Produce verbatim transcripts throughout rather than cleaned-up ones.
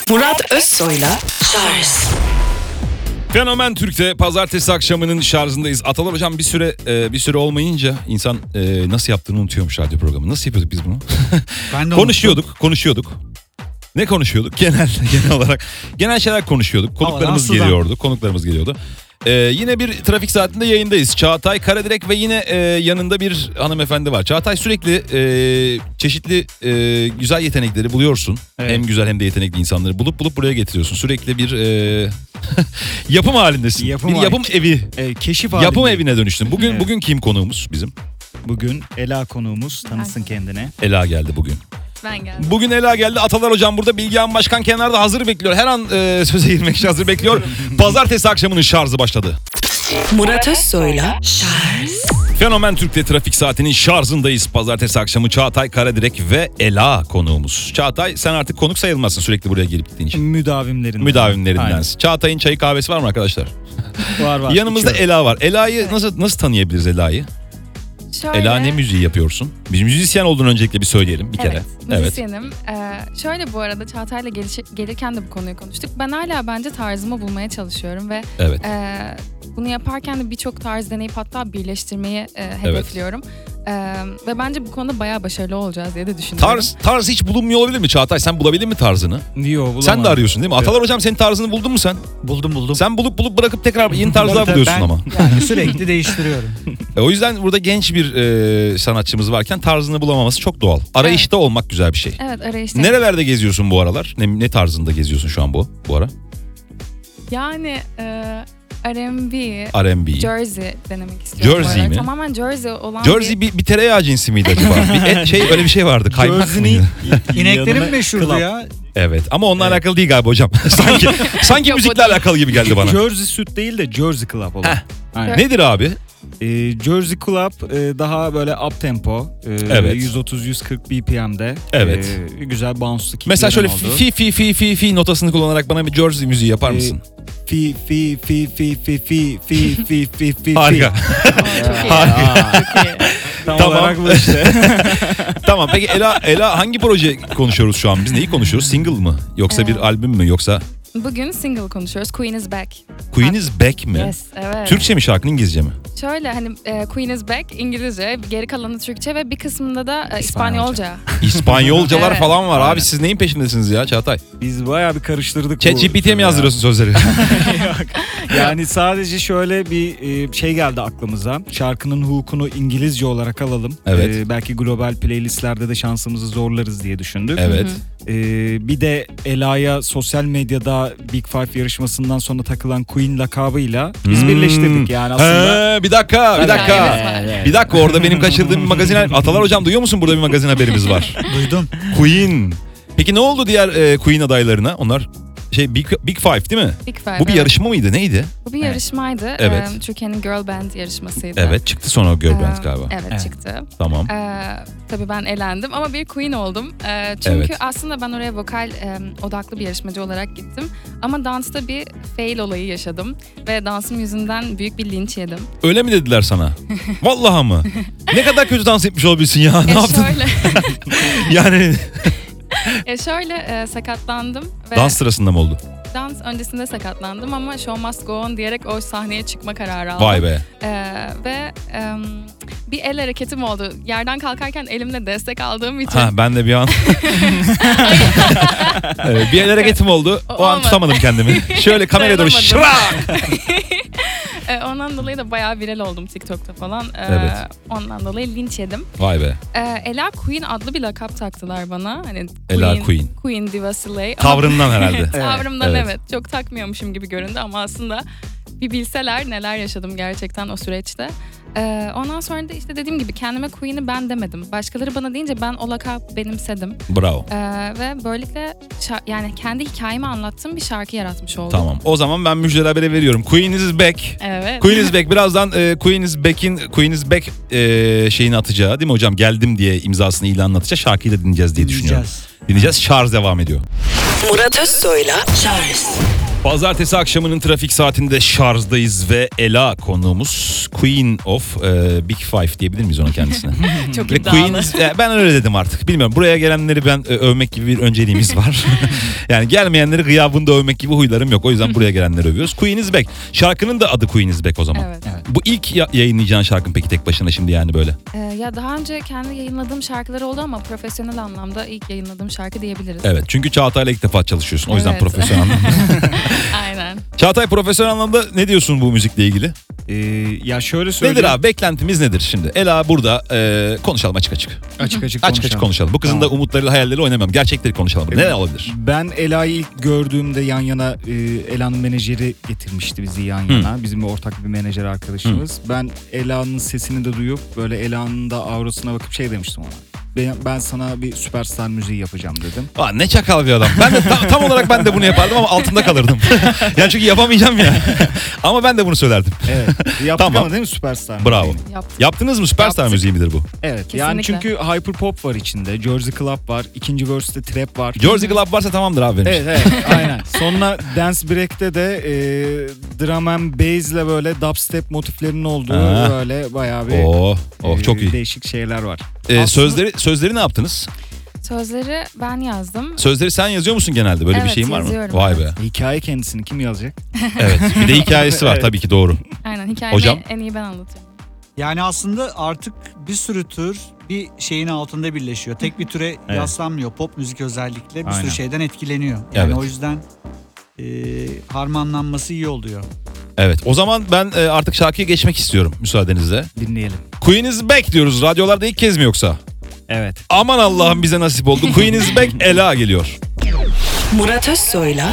Murat Özsoy'la Şarj. Fenomen Türk'te pazartesi akşamının şarjındayız. Atalar hocam bir süre e, bir süre olmayınca insan e, nasıl yaptığını unutuyormuş radyo programı. Nasıl yapıyorduk biz bunu? Ben de konuşuyorduk, unuttum. konuşuyorduk. Ne konuşuyorduk? Genel genel olarak genel şeyler konuşuyorduk. Konuklarımız Havadan, geliyordu. Konuklarımız geliyordu. Ee, yine bir trafik saatinde yayındayız. Çağatay Karadirek ve yine e, yanında bir hanımefendi var. Çağatay sürekli e, çeşitli e, güzel yetenekleri buluyorsun. Evet. Hem güzel hem de yetenekli insanları bulup bulup buraya getiriyorsun. Sürekli bir e, yapım halindesin. Yapım bir yapım hali- evi. E, keşif Yapım halindeyim. evine dönüştün. Bugün Evet. bugün kim konuğumuz bizim? Bugün Ela konuğumuz, tanısın kendine. Ela geldi bugün. Ben geldim. Bugün Ela geldi. Atalar hocam burada. Bilgehan Başkan kenarda hazır bekliyor. Her an e, söze girmek için hazır bekliyor. Pazartesi akşamının şarjı başladı. Murat Özsoy'la Şarj. Fenomen Türk'te trafik saatinin şarjındayız. Pazartesi akşamı Çağatay Karadirek ve Ela konuğumuz. Çağatay sen artık konuk sayılmazsın sürekli buraya gelip gittiğin için. Müdavimlerinden. Müdavimlerindensin. Çağatay'ın çayı kahvesi var mı arkadaşlar? Var var. Yanımızda içiyorum. Ela var. Ela'yı nasıl nasıl tanıyabiliriz Ela'yı? Şöyle, Ela ne müziği yapıyorsun? Biz müzisyen olduğunu öncelikle bir söyleyelim bir kere. Evet, müzisyenim. Ee, şöyle bu arada Çağatay'la geliş- gelirken de bu konuyu konuştuk. Ben hala bence tarzımı bulmaya çalışıyorum ve Evet. e, bunu yaparken de birçok tarz deneyip hatta birleştirmeyi e, hedefliyorum. E, ve bence bu konuda bayağı başarılı olacağız diye de düşünüyorum. Tarz tarz hiç bulunmuyor olabilir mi Çağatay? Sen bulabildin mi tarzını? Yo, bulamadım. Sen de arıyorsun değil mi? Evet. Atalar hocam senin tarzını buldun mu sen? Buldum buldum. Sen bulup bulup bırakıp tekrar yeni tarzlar Tabii, buluyorsun ben ama. Yani sürekli değiştiriyorum. E, o yüzden burada genç bir e, sanatçımız varken tarzını bulamaması çok doğal. Arayışta olmak güzel bir şey. Evet, arayışta. Nerelerde geziyorsun bu aralar? Ne, ne tarzında geziyorsun şu an bu bu ara? Yani e, R and B, R and B. Jersey denemek istiyorum. bu Jersey aralar. mi? Tamamen Jersey olan Jersey bir, bir tereyağı cinsi miydi acaba? bir et, şey öyle bir şey vardı. Kaymak Jersey'nin mıydı? ineklerin meşhurdu ya. Evet ama onunla Evet. alakalı değil galiba hocam. sanki sanki Yok, o müzikle değil. alakalı gibi geldi bana. Jersey süt değil de Jersey Club olan. Heh. Aynen. Nedir abi? Ee, Jersey Club e, daha böyle up tempo. E, Evet. yüz otuz yüz kırk B P M'de. Evet. E, güzel bounce'lu kicklerin Mesela şöyle olduğu. fi fi fi fi fi notasını kullanarak bana bir Jersey müziği yapar Ee, mısın? Fi fi fi fi fi fi fi fi fi fi. Harika. Aa, çok iyi. Aa, Çok iyi. Tam Tamam. olarak bu işte. Tamam peki Ela Ela hangi proje konuşuyoruz şu an? Biz neyi konuşuyoruz? Single mı? Yoksa bir Evet. albüm mü? Yoksa Bugün single konuşuyoruz. Queen is back. Queen is Back mi? Yes, evet. Türkçe mi şarkının İngilizce mi? Şöyle hani e, Queen is back İngilizce, geri kalanı Türkçe ve bir kısmında da e, İspanyolca. İspanyolca. İspanyolcalar Evet. falan var. Abi Aynen. siz neyin peşindesiniz ya Çağatay? Biz bayağı bir karıştırdık bu. ChatGPT'ye mi yazdırıyorsun sözleri? Yani sadece şöyle bir e, şey geldi aklımıza. Şarkının hook'unu İngilizce olarak alalım. Evet. E, belki global playlistlerde de şansımızı zorlarız diye düşündük. Evet. E, bir de Ela'ya sosyal medyada Big Five yarışmasından sonra takılan Queen lakabıyla biz Hmm. birleştirdik yani aslında. He, bir dakika, bir Evet, dakika. evet. Bir dakika orada benim kaçırdığım bir magazin. Atalar hocam duyuyor musun burada bir magazin haberimiz var? Duydum. Queen. Peki ne oldu diğer e, Queen adaylarına? Onlar şey Big, Big Five değil mi? Big Five. Bu bir evet. yarışma mıydı? Neydi? Bu bir yarışmaydı. Evet. Ee, Türkiye'nin Girl Band yarışmasıydı. Evet çıktı sonra o Girl Band Ee, galiba. Evet, Evet. çıktı. Tamam. Ee, tabii ben elendim ama bir Queen oldum. Ee, çünkü Evet. aslında ben oraya vokal e, odaklı bir yarışmacı olarak gittim. Ama dansta bir fail olayı yaşadım. Ve dansım yüzünden büyük bir linç yedim. Öyle mi dediler sana? Vallahi mı? Ne kadar kötü dans etmiş olabilirsin ya. Ne E yaptın? şöyle, Yani e şöyle e, sakatlandım. Ve dans sırasında mı oldu? dans öncesinde sakatlandım ama show must go on diyerek o sahneye çıkma kararı aldım. Vay be. Ee, ve em, bir el hareketim oldu. Yerden kalkarken elimle destek aldığım için. Ha ben de bir an evet, bir el hareketim oldu. O O an olmadı. tutamadım kendimi. Şöyle kameraya doğru Dayanamadım. şırak. Ee, ondan dolayı da bayağı viral oldum TikTok'ta falan. Ee, Evet. Ondan dolayı linç yedim. Vay be. Ee, Ela Queen adlı bir lakap taktılar bana. Hani Ela Queen. Queen Diva Slay. Ama Tavrından herhalde. Tavrımdan Evet. evet. Çok takmıyormuşum gibi göründü ama aslında bir bilseler neler yaşadım gerçekten o süreçte. Ee, ondan sonra da işte dediğim gibi kendime Queen'i ben demedim. Başkaları bana deyince ben o lakabı benimsedim. Bravo. Ee, ve böylelikle şa- yani kendi hikayemi anlattığım bir şarkı yaratmış oldum. Tamam. O zaman ben müjdeli haberi veriyorum. Queen is back. Evet. Queen is back. Birazdan e, Queen is back'in Queen is back e, şeyini atacağı değil mi hocam? Geldim diye imzasını ilanını atacağı şarkıyı da dinleyeceğiz diye düşünüyorum. Dinleyeceğiz. Dinleyeceğiz. Şarj devam ediyor. Murat Özsoy'la Şarj. Pazartesi akşamının trafik saatinde şarjdayız ve Ela konuğumuz. Queen of e, Big Five diyebilir miyiz ona kendisine? Çok Ve iddialı. Queen, e, ben öyle dedim artık. Bilmiyorum, buraya gelenleri ben e, övmek gibi bir önceliğimiz var. Yani gelmeyenleri gıyabında övmek gibi huylarım yok. O yüzden buraya gelenleri övüyoruz. Queen is Back. Şarkının da adı Queen is Back o zaman. Evet. Bu ilk ya- yayınlayacağın şarkın peki tek başına şimdi yani böyle? Ee, ya daha önce kendi yayınladığım şarkıları oldu ama profesyonel anlamda ilk yayınladığım şarkı diyebiliriz. Evet, çünkü Çağatay'la ilk defa çalışıyorsun. O yüzden Evet. profesyonel anlamda. Aynen. Çağatay, profesyonel anlamda ne diyorsun bu müzikle ilgili? Ee, ya şöyle söyleyeyim. Nedir abi, beklentimiz nedir şimdi? Ela burada, e, konuşalım açık açık. Açık açık Açık konuşalım. açık konuşalım. Bu kızın Tamam. da umutlarıyla hayalleriyle oynamam. Gerçekleri konuşalım. Evet. Ne olabilir? Ben Ela'yı ilk gördüğümde yan yana e, Ela'nın menajeri getirmişti bizi yan yana. Bizim bir ortak bir menajer arkadaşımız. Ben Ela'nın sesini de duyup böyle Ela'nın da aurasına bakıp şey demiştim ona. Ben, ben sana bir süperstar müziği yapacağım dedim. Aa, ne çakal bir adam. Ben de ta- tam olarak ben de bunu yapardım ama altında kalırdım. Yani çünkü yapamayacağım ya. Ama ben de bunu söylerdim. Evet. Yaptık Tamam. ama değil mi süperstar Bravo. müziğini? Yaptık. Yaptınız mı? Süperstar Yaptık. müziği midir bu? Evet. Yani Kesinlikle. çünkü hyperpop var içinde. Jersey Club var. İkinci verse'te trap var. Jersey Club varsa tamamdır abi benim için. Evet evet aynen. Sonra Dance Break'te de e, drum and bass'le böyle dubstep motiflerinin olduğu Ha. böyle bayağı bir Oh, oh e, çok iyi. değişik şeyler var. Ee, Aslında- sözleri sözleri ne yaptınız? Sözleri ben yazdım. Sözleri sen yazıyor musun genelde? Böyle bir Evet, şeyin var mı? yazıyorum, Vay evet. be. Hikaye kendisini kim yazacak? Evet. Bir de hikayesi var Evet. tabii ki, doğru. Aynen, hikayemi Hocam? en iyi ben anlatıyorum. Yani aslında artık bir sürü tür bir şeyin altında birleşiyor. Tek bir türe yaslanmıyor. Pop müzik özellikle bir Aynen. sürü şeyden etkileniyor. Yani Evet. o yüzden e, harmanlanması iyi oluyor. Evet. O zaman ben e, artık şarkıya geçmek istiyorum müsaadenizle. Dinleyelim. Queen is Back diyoruz. Radyolarda ilk kez mi yoksa? Evet. Aman Allah'ım, bize nasip oldu. Queen is Back, Ela geliyor. Murat Özsoy'la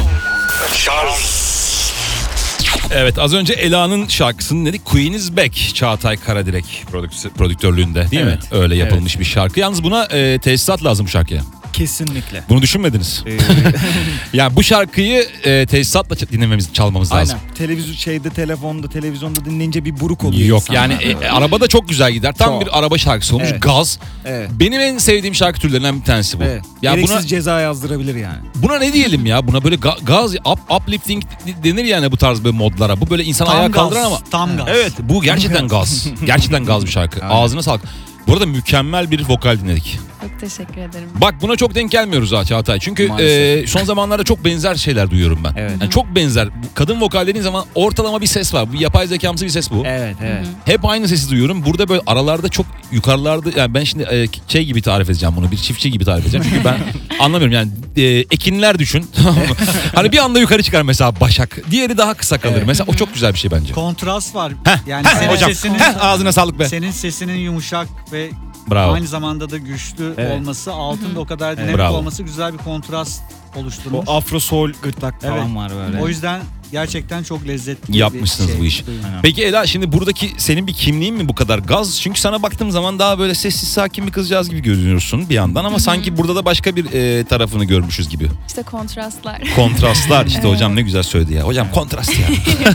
Evet, az önce Ela'nın şarkısını dedik. Queen is Back, Çağatay Karadirek prodüks- prodüktörlüğünde değil Evet. mi? Öyle yapılmış bir şarkı. Yalnız buna e, tesisat lazım bu şarkıya. Kesinlikle. Bunu düşünmediniz. Ee, Yani bu şarkıyı e, tesisatla ç- dinlememiz, çalmamız lazım. aynen. Televizyon şeyde telefonda televizyonda dinleyince bir buruk oluyor. Yok insana. yani e, e, arabada çok güzel gider. Tam Çok. bir araba şarkısı olmuş. Evet. Gaz. Evet. Benim en sevdiğim şarkı türlerinden bir tanesi bu. Evet. Ya Gereksiz buna ceza yazdırabilir yani. buna ne diyelim ya? Buna böyle ga- gaz up, uplifting denir yani bu tarz böyle modlara. Bu böyle insan Tam ayağa gaz, kaldıran ama. tam gaz. Evet, bu gerçekten gaz. Gerçekten gaz bir şarkı. Aynen. Ağzına sağlık. Bu arada mükemmel bir vokal dinledik. Çok teşekkür ederim. Bak, buna çok denk gelmiyoruz ha Çağatay. Çünkü Maalesef. e, son zamanlarda çok benzer şeyler duyuyorum ben. Evet. Yani çok benzer. Kadın vokal dediğin zaman ortalama bir ses var. Bu yapay zekamsı bir ses bu. Evet evet. Hep aynı sesi duyuyorum. Burada böyle aralarda çok yukarılarda, yani ben şimdi e, şey gibi tarif edeceğim bunu. Bir çiftçi gibi tarif edeceğim. Çünkü ben anlamıyorum yani, e, ekinler düşün. Tamam mı? Hani bir anda yukarı çıkar mesela başak. Diğeri daha kısa kalır. Evet. Mesela o çok güzel bir şey bence. Kontrast var. Heh, yani heh, senin hocam. sesinin Heh, ağzına sağlık be. senin sesinin yumuşak ve Bravo. aynı zamanda da güçlü Evet. olması, altında o kadar dinamik Bravo. olması güzel bir kontrast oluşturmuş. O afro soul gırtlak falan Evet. var böyle. O yüzden gerçekten çok lezzetli Yapmışsınız bir şey. bu işi. Aynen. Peki Ela, şimdi buradaki senin bir kimliğin mi bu kadar gaz? Çünkü sana baktığım zaman daha böyle sessiz sakin bir kızcağız gibi görünüyorsun bir yandan ama sanki burada da başka bir e, tarafını görmüşüz gibi. İşte kontrastlar. Kontrastlar işte, hocam ne güzel söyledi ya. Hocam kontrast ya.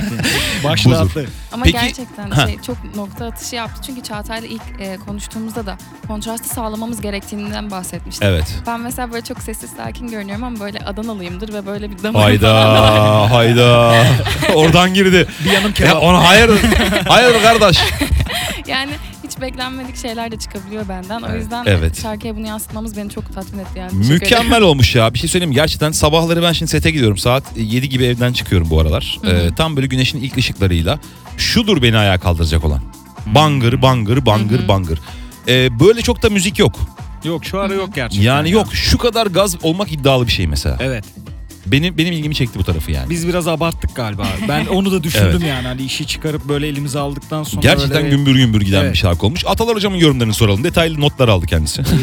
Başlı Buzur. atlı. Ama Peki- gerçekten Ha. şey, çok nokta atışı yaptı. Çünkü Çağatay'la ilk e, konuştuğumuzda da kontrastı sağlamamız gerektiğinden bahsetmiştik. Evet. Ben mesela böyle çok sessiz sakin görünüyorum ama böyle Adanalıyımdır ve böyle bir damarım Hayda, falan. hayda. Oradan girdi. Bir yanım Ya kebap. ona hayır, hayır kardeş. Yani hiç beklenmedik şeyler de çıkabiliyor benden. O Evet. yüzden Evet. şarkıya bunu yansıtmamız beni çok tatmin etti yani. Teşekkür ederim. Mükemmel olmuş ya. Bir şey söyleyeyim mi? Gerçekten sabahları ben şimdi sete gidiyorum. Saat yedi gibi evden çıkıyorum bu aralar. Hı hı. Ee, tam böyle güneşin ilk ışıklarıyla. Şudur beni ayağa kaldıracak olan. Bangır bangır bangır Hı hı. bangır. Ee, böyle çok da müzik yok. Yok şu ara yok gerçekten. Yani yok, şu kadar gaz olmak iddialı bir şey mesela. Evet. Benim benim ilgimi çekti bu tarafı yani. Biz biraz abarttık galiba. Ben onu da düşündüm yani. Hani işi çıkarıp böyle elimize aldıktan sonra Gerçekten böyle... gümbür gümbür giden Evet. bir şarkı olmuş. Atalar hocamın yorumlarını soralım. Detaylı notlar aldı kendisi. Ee,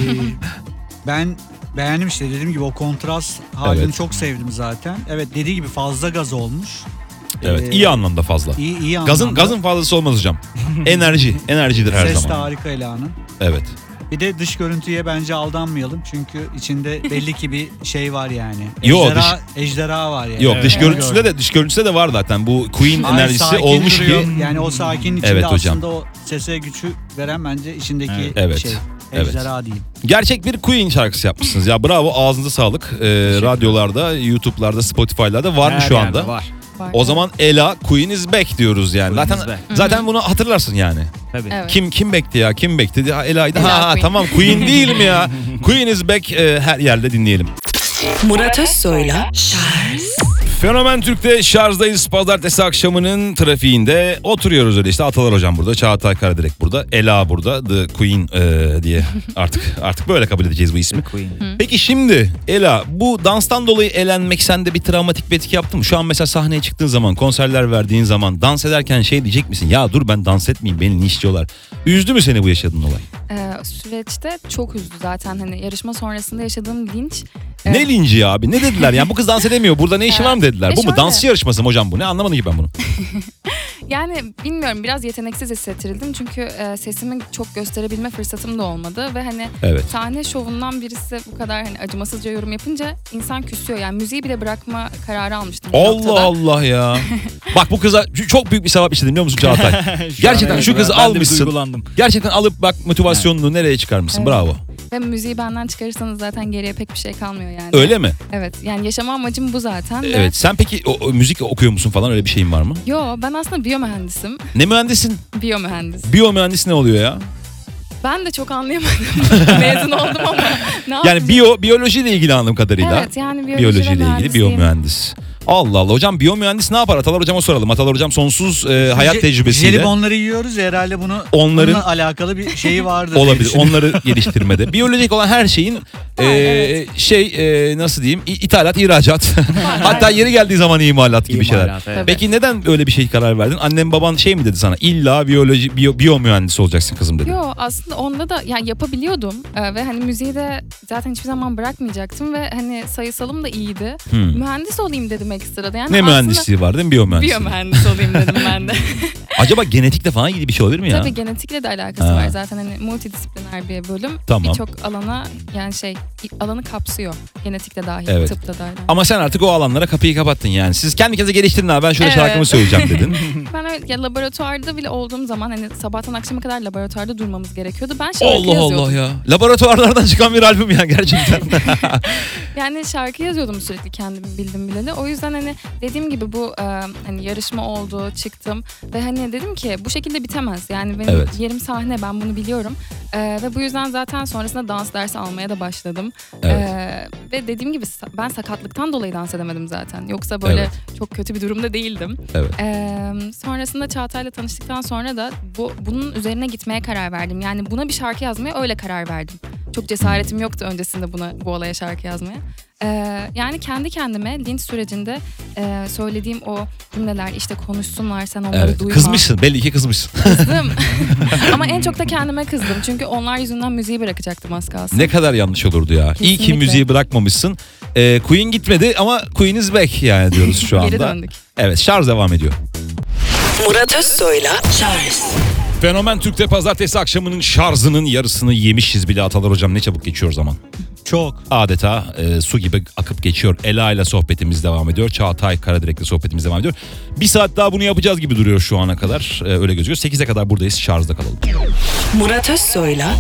ben beğendim işte, dediğim gibi o kontrast halini Evet. çok sevdim zaten. Evet, dediği gibi fazla gaz olmuş. Evet, Ee, iyi anlamda fazla. İyi iyi Gazın anlamda. gazın fazlası olmaz hocam. Enerji, enerjidir her Ses de zaman. harika Ela'nın. Evet. Bir de dış görüntüye bence aldanmayalım. Çünkü içinde belli ki bir şey var yani. Yo, Ejderha, ejderha var yani. Yok, dış Evet. görüntüsünde de dış görüntüsünde de var zaten. Bu Queen Ay, enerjisi sakin olmuş duruyor. ki. Yani o sakin içinde Evet hocam. aslında o sese gücü veren bence içindeki Evet. şey. Evet. Ejderha değil. Gerçek bir Queen şarkısı yapmışsınız. Ya bravo, ağzınıza sağlık. Ee, radyolarda, YouTube'larda, Spotify'larda var mı Her şu yerde anda? var. Var. O zaman Ela Queen is back diyoruz yani. Queen zaten is back. zaten bunu hatırlarsın yani. Tabii. Evet. Kim kim back'ti ya? Kim back'ti? Ya Ela'ydı. Ela Ha, ha Queen. tamam, Queen değil mi ya? Queen is back, e, her yerde dinleyelim. Murat Özsoy'la Charles Fenomen Türk'te şarjdayız. Pazartesi akşamının trafiğinde oturuyoruz öyle işte. Atalar hocam burada, Çağatay Karadirek burada, Ela burada, The Queen e, diye artık artık böyle kabul edeceğiz bu ismi. Queen. Peki şimdi Ela, bu danstan dolayı elenmek sende bir travmatik bir etki yaptı mı? Şu an mesela sahneye çıktığın zaman, konserler verdiğin zaman dans ederken şey diyecek misin? Ya dur ben dans etmeyeyim, beni linçliyorlar. Üzdü mü seni bu yaşadığın olay? Ee, süreçte çok üzdü zaten hani yarışma sonrasında yaşadığım linç. Ne linci ya abi? Ne dediler? Yani bu kız dans edemiyor. Burada ne işi var mı dediler? E Bu mu? şöyle. Dansçı yarışması mı hocam bu? Ne, anlamadım ki ben bunu. Yani bilmiyorum, biraz yeteneksiz hissettirildim çünkü e, sesimi çok gösterebilme fırsatım da olmadı ve hani Evet. sahne şovundan birisi bu kadar hani acımasızca yorum yapınca insan küsüyor. Yani müziği bile bırakma kararı almıştım. bir Allah noktada. Allah ya. Bak bu kıza çok büyük bir sevap işledim biliyor musun Çağatay? Şu Gerçekten an şu evet, kızı ben de bir almışsın. duygulandım. Gerçekten alıp bak motivasyonunu nereye çıkarmışsın? Evet. Bravo. Ve müziği benden çıkarırsanız zaten geriye pek bir şey kalmıyor yani. Öyle mi? Evet, yani yaşama amacım bu zaten. ve- Evet. Sen peki o, o müzik okuyor musun falan, öyle bir şeyin var mı? Yo, ben aslında biyomühendisim. Ne mühendisin? Biyomühendis. Biyomühendis ne oluyor ya? Ben de çok anlayamadım. Mezun oldum ama ne Yani yapayım? biyo biyolojiyle ilgili anladığım kadarıyla. Evet, yani biyoloji Biyolojiyle ve ilgili mühendisliğim. biyomühendis. Allah Allah hocam, biyomühendis ne yapar? Atalar hocama soralım. Atalar hocam sonsuz e, hayat Je- tecrübesiyle Jelibonları yiyoruz ya, herhalde bunu Onların- onunla alakalı bir şeyi vardır. diye olabilir. düşünüyorum. Onları geliştirmede. Biyolojik olan her şeyin e, evet. şey e, nasıl diyeyim? İ- ithalat, ihracat. Hatta yeri geldiği zaman imalat gibi şeyler. İmalat, evet. Peki neden öyle bir şey karar verdin? Annem baban şey mi dedi sana? İlla biyoloji biyo, biyomühendis olacaksın kızım dedi. Yo, aslında onda da yani yapabiliyordum Ee, ve hani müziği de zaten hiçbir zaman bırakmayacaktım ve hani sayısalım da iyiydi. Hmm. Mühendis olayım dedim ekstrada. Yani Ne aslında mühendisliği var değil mi? Biyomühendisliği. Biyomühendis olayım dedim ben de. Acaba genetikle falan ilgili bir şey olabilir mi ya? Tabii genetikle de alakası Ha. var zaten, hani multidisipliner bir bölüm. Tamam. Birçok alana yani şey alanı kapsıyor. Genetik de dahil, Evet. tıp da dahil. Ama sen artık o alanlara kapıyı kapattın yani. Siz kendi kendinize geliştirin abi, ben şöyle Evet. şarkımı söyleyeceğim dedin. Ben öyle ya, laboratuvarda bile olduğum zaman hani sabahtan akşama kadar laboratuvarda durmamız gerekiyordu. Ben şarkı Allah yazıyordum. Allah ya. Laboratuvarlardan çıkan bir albüm ya gerçekten. Yani şarkı yazıyordum sürekli kendimi bildim bileli. O yüzden hani dediğim gibi bu e, hani yarışma oldu, çıktım ve hani dedim ki bu şekilde bitemez. Yani benim Evet. yerim sahne, ben bunu biliyorum. E, ve bu yüzden zaten sonrasında dans dersi almaya da başladım. Evet. E, ve dediğim gibi sa- ben sakatlıktan dolayı dans edemedim zaten. Yoksa böyle çok kötü bir durumda değildim. Evet. E, sonrasında Çağatay'la tanıştıktan sonra da bu bunun üzerine gitmeye karar verdim. Yani buna bir şarkı yazmaya öyle karar verdim. Çok cesaretim yoktu öncesinde buna bu olaya şarkı yazmaya. Ee, yani kendi kendime linç sürecinde e, söylediğim o cümleler, işte konuşsunlar sen onları Evet. duyma. Kızmışsın, belli ki kızmışsın. Kızdım. Ama en çok da kendime kızdım. Çünkü onlar yüzünden müziği bırakacaktım az kalsın. Ne kadar yanlış olurdu ya. İyi ki Kesinlikle. müziği bırakmamışsın. Ee, Queen gitmedi ama Queen is back yani diyoruz şu anda. Geri döndük. Evet, şarj devam ediyor. Murat Özsoy'la Charles Fenomen Türk'te pazartesi akşamının şarjının yarısını yemişiz bile Atalar hocam, ne çabuk geçiyor zaman. Çok. Adeta e, su gibi akıp geçiyor. Ela ile sohbetimiz devam ediyor. Çağatay Karadirek'le sohbetimiz devam ediyor. Bir saat daha bunu yapacağız gibi duruyor şu ana kadar. E, öyle gözüküyor. sekize kadar buradayız. Şarjda kalalım. Murat Özsoy'la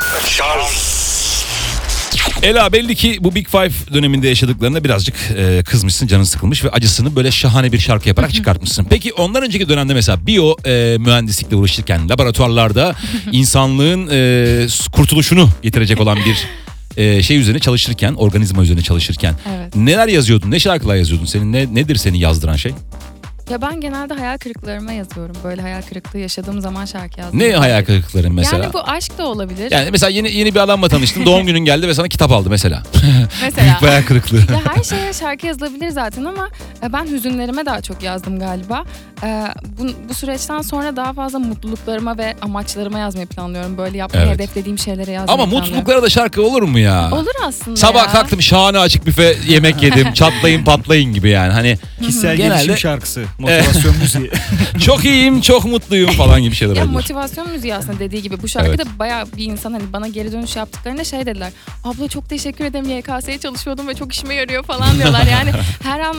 Ela, belli ki bu Big Five döneminde yaşadıklarında birazcık e, kızmışsın, canın sıkılmış ve acısını böyle şahane bir şarkı yaparak çıkartmışsın. Peki ondan önceki dönemde mesela biyo e, mühendislikle uğraşırken laboratuvarlarda insanlığın e, kurtuluşunu getirecek olan bir e, şey üzerine çalışırken, organizma üzerine çalışırken Evet. neler yazıyordun? Ne şarkılar yazıyordun? Senin ne nedir seni yazdıran şey? Ya ben genelde hayal kırıklarıma yazıyorum. Böyle hayal kırıklığı yaşadığım zaman şarkı yazdım. Ne hayal kırıkların mesela? Yani bu aşk da olabilir. Yani mesela yeni yeni bir adamla tanıştın, doğum günün geldi ve sana kitap aldı mesela. Mesela. Büyük bir hayal kırıklığı. Ya her şeye şarkı yazılabilir zaten ama e, ben hüzünlerime daha çok yazdım galiba. E, Bu, bu süreçten sonra daha fazla mutluluklarıma ve amaçlarıma yazmayı planlıyorum. Böyle yapmayı Evet. hedeflediğim şeylere yazmayı Ama planlıyorum. mutluluklara da şarkı olur mu ya? Olur aslında Sabah ya. kalktım, şahane açık büfe yemek yedim, çatlayın patlayın gibi yani. Hani Kişisel Genelde- gelişim şarkısı, motivasyon müziği. çok iyiyim, çok mutluyum falan gibi şeyler Ya oluyor. motivasyon müziği aslında dediği gibi. Bu şarkıda bayağı bir insan hani bana geri dönüş yaptıklarında şey dediler. Abla çok teşekkür ederim, Y K S'ye çalışıyordum ve çok işime yarıyor falan diyorlar. Yani her anlamda kullanabilirim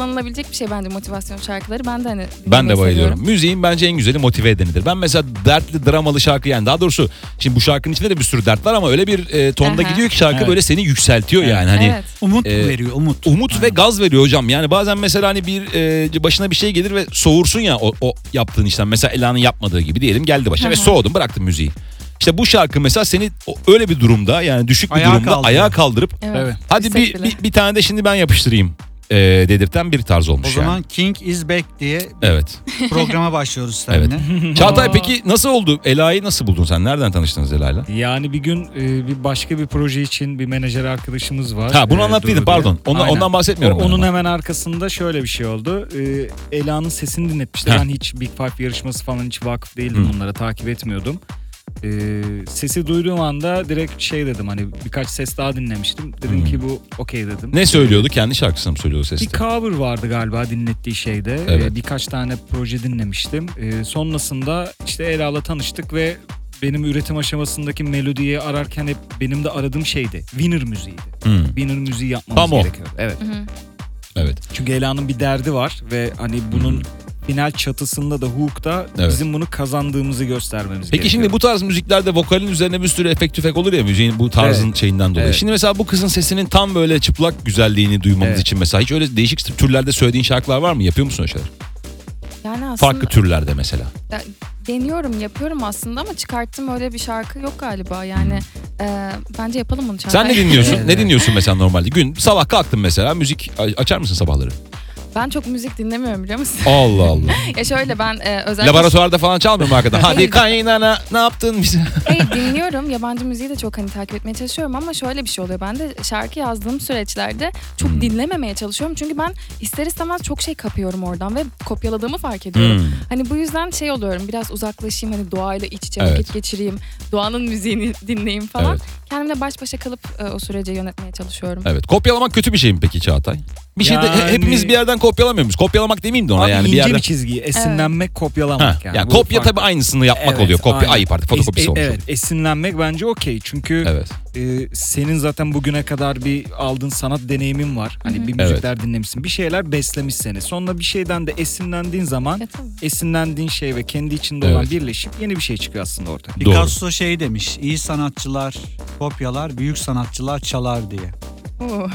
kullanılabilecek bir şey bence motivasyon şarkıları. Ben de hani Ben de dinlemeyi bayılıyorum. seviyorum. Müziğin bence en güzeli motive edenidir. Ben mesela dertli, dramalı şarkı, yani daha doğrusu şimdi bu şarkının içinde de bir sürü dert var ama öyle bir e, tonda Aha. gidiyor ki şarkı Evet. böyle seni yükseltiyor yani. Hani Evet. Umut Ee, veriyor, umut. umut ve gaz veriyor hocam. Yani bazen mesela hani bir e, başına bir şey gelir ve soğursun ya o, o yaptığın işten. Mesela Ela'nın yapmadığı gibi diyelim, geldi başına Hı ve hı. soğudun, bıraktın müziği. İşte bu şarkı mesela seni o- öyle bir durumda, yani düşük bir Ayağa durumda kaldırıyor. ayağa kaldırıp Evet. Evet. hadi bir, Hisset bile. bir bir tane de şimdi ben yapıştırayım e, dedirten bir tarz olmuş O yani. zaman King is Back diye Evet. programa başlıyoruz Evet. seninle. Çağatay peki nasıl oldu? Ela'yı nasıl buldun sen? Nereden tanıştınız Ela'yla? Yani bir gün e, bir başka bir proje için bir menajer arkadaşımız var. Ha bunu E, anlattıydın, Duru pardon. diye. Ondan, Aynen. ondan bahsetmiyorum. O- ben onun ama. hemen arkasında şöyle bir şey oldu. Ee, Ela'nın sesini dinletmişti. Heh. Ben hiç Big Five yarışması falan hiç vakıf değildim, Hı. bunlara takip etmiyordum. Ee, sesi duyduğum anda direkt şey dedim, hani birkaç ses daha dinlemiştim. Dedim Hı. ki bu okey dedim. Ne söylüyordu? Kendi şarkısını mı söylüyordu Bir seste? cover vardı galiba dinlettiği şeyde. Evet. Ee, birkaç tane proje dinlemiştim. Ee, sonrasında işte Ela'la tanıştık ve benim üretim aşamasındaki melodiyi ararken hep benim de aradığım şeydi. Winner müziğiydi. Hmm. Winner müziği yapmamız Tam o. gerekiyordu. Evet. Hı hı. Evet. Çünkü Ela'nın bir derdi var ve hani bunun final çatısında da hook'ta Evet. bizim bunu kazandığımızı göstermemiz Peki gerekiyor. şimdi bu tarz müziklerde vokalin üzerine bir sürü efekt tüfek olur ya müziğin bu tarzın Evet. şeyinden dolayı. Evet. Şimdi mesela bu kızın sesinin tam böyle çıplak güzelliğini duymamız Evet. için mesela hiç öyle değişik türlerde söylediğin şarkılar var mı? Yapıyor musun öyle şeyler? Yani aslında Farklı türlerde mesela. ya, deniyorum, yapıyorum aslında ama çıkarttığım öyle bir şarkı yok galiba. Yani e, bence yapalım bunu. Sen Çağatay. ne dinliyorsun? Evet, ne evet. dinliyorsun mesela normalde? Gün sabah kalktın mesela, müzik açar mısın sabahları? Ben çok müzik dinlemiyorum, biliyor musun? Allah Allah. Ya şöyle ben e, özellikle... Laboratuvarda falan çalmıyor mu arkadan? Hadi kaynana ne yaptın bize? Hayır, dinliyorum. Yabancı müziği de çok hani takip etmeye çalışıyorum ama şöyle bir şey oluyor. Ben de şarkı yazdığım süreçlerde çok Hmm. dinlememeye çalışıyorum. Çünkü ben ister istemez çok şey kapıyorum oradan ve kopyaladığımı fark ediyorum. Hmm. Hani bu yüzden şey oluyorum, biraz uzaklaşayım, hani doğayla iç içe Evet. vakit geçireyim. Doğanın müziğini dinleyeyim falan. Evet. Kendimle baş başa kalıp e, o süreci yönetmeye çalışıyorum. Evet. Kopyalamak kötü bir şey mi peki Çağatay? Bir şey de Yani- hepimiz bir yerden kopyalamıyor muyuz? Kopyalamak demeyeyim de ona Abi yani bir ince yerden. bir çizgi. Esinlenmek, kopyalamak Ha, yani. yani Bu kopya farklı. tabii aynısını yapmak Evet, oluyor. Kopya aynen. ayıp artık, fotokopisi Es- e- olmuş Evet, oluyor. esinlenmek bence okey. Çünkü Evet. e, senin zaten bugüne kadar bir aldığın sanat deneyimin var. Hani Hı hı. bir müzikler dinlemişsin. Bir şeyler beslemiş seni. Sonra bir şeyden de esinlendiğin zaman E, tabii. esinlendiğin şey ve kendi içinde Evet. olan birleşip yeni bir şey çıkıyor aslında ortaya. Doğru. Picasso şey demiş, iyi sanatçılar kopyalar, büyük sanatçılar çalar diye. Oo.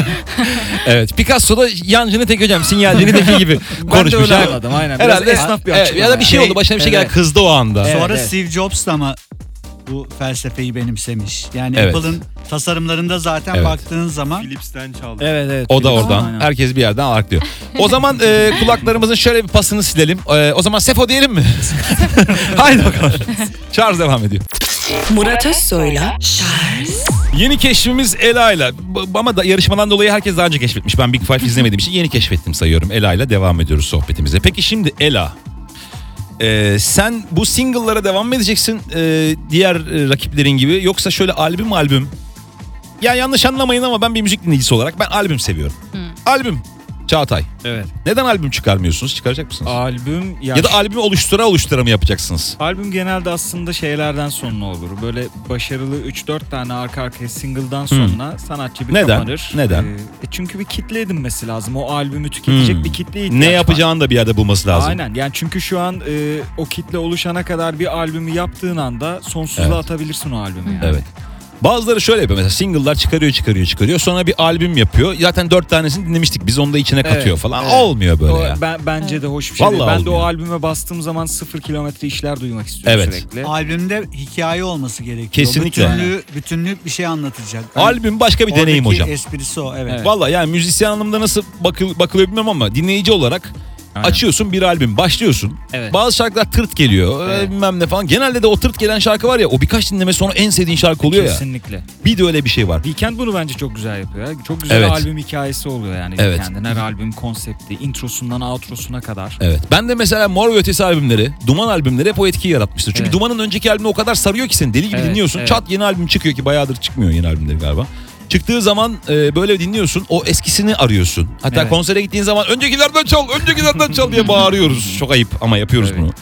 Evet. Picasso da yancını tek hocam, sinyalcini teki gibi Ben de konuşmuş. öyle ha. anladım aynen. Biraz Herhalde esnaf bir evet, açıklama. ya da bir şey yani. oldu, başına bir şey Evet. geldi, kızdı o anda. Evet, Sonra evet. Steve Jobs da mı bu felsefeyi benimsemiş? Yani Evet. Apple'ın tasarımlarında zaten Evet. baktığın zaman Philips'ten çaldı. Evet evet. O da Aynen. oradan. Herkes bir yerden arklıyor. O zaman e, kulaklarımızın şöyle bir pasını silelim. E, o zaman Sefo diyelim mi? Haydi bakalım. Charles devam ediyor. Murat Özsoy'la Charles Yeni keşfimiz Ela'yla. B- Ama da yarışmadan dolayı herkes daha önce keşfetmiş. Ben Big Five izlemediğim için yeni keşfettim sayıyorum. Ela'yla devam ediyoruz sohbetimize. Peki şimdi Ela. e, sen bu single'lara devam mı edeceksin e, diğer e, rakiplerin gibi? Yoksa şöyle albüm albüm. Ya yanlış anlamayın ama ben bir müzik dinleyicisi olarak ben albüm seviyorum. Hmm. Albüm. Çağatay. Evet. Neden albüm çıkarmıyorsunuz? Çıkaracak mısınız? Albüm ya, Ya da albümü oluştura oluştura mı yapacaksınız? albüm genelde aslında şeylerden sonra olur. Böyle başarılı üç dört tane arka arkaya single'dan sonra sanatçı bir Neden? kapanır. Neden? Ee, e çünkü bir kitle edinmesi lazım. O albümü tüketecek Hmm. bir kitleye ihtiyaç Ne var. yapacağını da bir yerde bulması lazım. Aynen. Yani çünkü şu an e, o kitle oluşana kadar bir albümü yaptığın anda sonsuzluğa Evet. atabilirsin o albümü. Yani. Evet. Bazıları şöyle yapıyor mesela, single'lar çıkarıyor çıkarıyor çıkarıyor, sonra bir albüm yapıyor. Zaten dört tanesini dinlemiştik biz, onu da içine Evet, katıyor falan. evet. Olmuyor böyle O, ya. ben, bence de hoş bir şey değil. Vallahi Ben de o olmuyor. albüme bastığım zaman sıfır kilometre işler duymak istiyorum Evet. sürekli. albümde hikaye olması gerekiyor. Kesinlikle. Bütünlüğü, bütünlük bir şey anlatacak. Yani Albüm başka bir deneyim oradaki hocam. esprisi o, evet. Evet. Vallahi yani müzisyen anlamında nasıl bakıl, bakılıyor bilmem ama dinleyici olarak Aynen. açıyorsun bir albüm, başlıyorsun. Evet. Bazı şarkılar tırt geliyor, Evet. e, bilmem ne falan. Genelde de o tırt gelen şarkı var ya, o birkaç dinleme sonra en sevdiğin şarkı oluyor ya. Kesinlikle. Bir de öyle bir şey var. Weekend bunu bence çok güzel yapıyor. ya. Çok güzel Evet. albüm hikayesi oluyor yani Evet. Weekend'in. Her albüm konsepti, introsundan outrosuna kadar. Evet. Ben de mesela Mor ve Ötesi albümleri, Duman albümleri hep o etkiyi yaratmıştır. Çünkü Evet. Duman'ın önceki albümü o kadar sarıyor ki seni, deli gibi Evet, dinliyorsun. evet. Çat yeni albüm çıkıyor ki bayağıdır çıkmıyor yeni albümleri galiba. Çıktığı zaman e, böyle dinliyorsun, o eskisini arıyorsun. Hatta Evet. konsere gittiğin zaman öncekilerden çal, öncekilerden çal diye bağırıyoruz. Çok ayıp ama yapıyoruz Evet. bunu.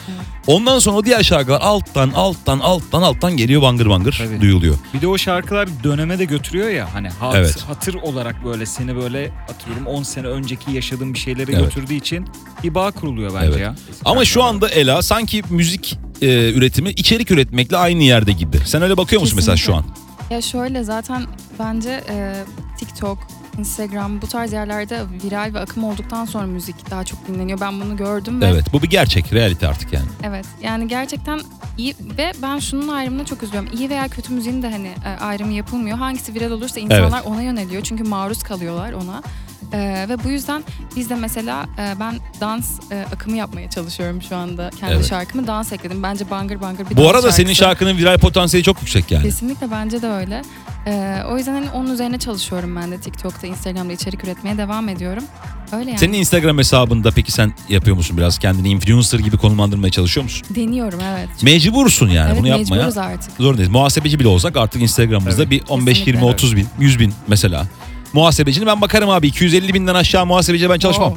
Ondan sonra o diğer şarkılar alttan alttan alttan alttan geliyor, bangır bangır Tabii. duyuluyor. Bir de o şarkılar döneme de götürüyor ya hani hat, Evet. hatır olarak böyle seni böyle atıyorum on sene önceki yaşadığın bir şeylere Evet. götürdüğü için bir bağ kuruluyor bence Evet. ya. Ama şu anda Ela sanki müzik e, üretimi içerik üretmekle aynı yerde gibi. Sen öyle bakıyor musun mesela şu an? Ya şöyle zaten bence e, TikTok, Instagram bu tarz yerlerde viral ve akım olduktan sonra müzik daha çok dinleniyor. Ben bunu gördüm ve Evet, bu bir gerçek, realite artık yani. evet yani gerçekten iyi ve ben şunun ayrımına çok üzülüyorum. İyi veya kötü müziğin de hani e, ayrımı yapılmıyor. Hangisi viral olursa insanlar ona yöneliyor. Çünkü maruz kalıyorlar ona. Ee, ve bu yüzden biz de mesela e, ben dans e, akımı yapmaya çalışıyorum şu anda. Kendi Evet. şarkımı dans ekledim. Bence bangır bangır bir Bu dans arada senin şarkısı. şarkının viral potansiyeli çok yüksek yani. Kesinlikle bence de öyle. Ee, o yüzden hani onun üzerine çalışıyorum ben de TikTok'ta, Instagram'da içerik üretmeye devam ediyorum. Öyle yani. Senin Instagram hesabında peki sen yapıyor musun biraz kendini influencer gibi konumlandırmaya çalışıyor musun? Deniyorum evet. Mecbursun yani evet bunu yapmaya. mecburuz artık. Zorundayız. Muhasebeci bile olsak artık Instagram'ımızda Evet. bir on beş yirmi Kesinlikle. otuz bin, yüz bin mesela. Muhasebecini ben bakarım abi. iki yüz elli binden aşağı muhasebeciye ben çalışmam.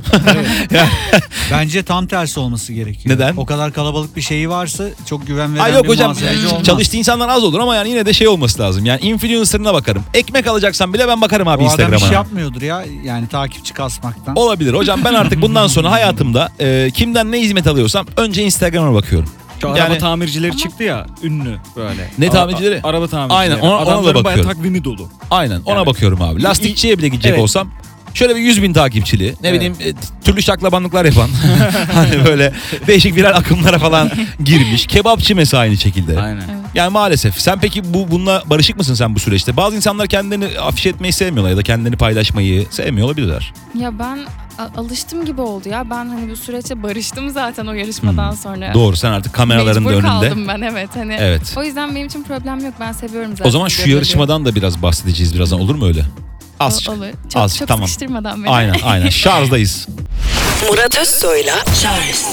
Bence tam tersi olması gerekiyor. Neden? O kadar kalabalık bir şeyi varsa çok güven veren Ay yok bir hocam muhasebeci olmaz. çalıştığı insanlar az olur ama yani yine de şey olması lazım. Yani influencer'ına bakarım. Ekmek alacaksan bile ben bakarım abi O adam Instagram'a. iş yapmıyordur ya yani takipçi kasmaktan. Olabilir. Hocam ben artık bundan sonra hayatımda e, kimden ne hizmet alıyorsam önce Instagram'a bakıyorum. Şu Yani- araba tamircileri çıktı ya ünlü böyle. Ne A- tamircileri? a- araba tamircileri. Aynen, ona- ona da Adamların bayağı bakıyorum. takvimi dolu. Aynen ona Yani- bakıyorum abi. Lastikçiye bile gidecek Evet. olsam şöyle bir yüz bin takipçili, ne Evet. bileyim e, türlü şaklabanlıklar yapan hani böyle değişik viral akımlara falan girmiş. Kebapçı mesela aynı şekilde. Aynen. Yani maalesef. Sen peki bu bununla barışık mısın sen bu süreçte? Bazı insanlar kendilerini afiş etmeyi sevmiyorlar ya da kendilerini paylaşmayı sevmiyor olabilirler. Ya ben a- alıştım gibi oldu ya. Ben hani bu süreçte barıştım zaten o yarışmadan Hmm. sonra. Doğru, sen artık kameraların da Mecbur önünde. kaldım ben evet hani. Evet. O yüzden benim için problem yok. Ben seviyorum zaten. O zaman şu detayı. yarışmadan da biraz bahsedeceğiz birazdan, olur mu öyle? Azıcık. O- olur. Çok, Azıcık, çok tamam. sıkıştırmadan beni. Aynen aynen. Şarjdayız. Murat Özsoy'la Charles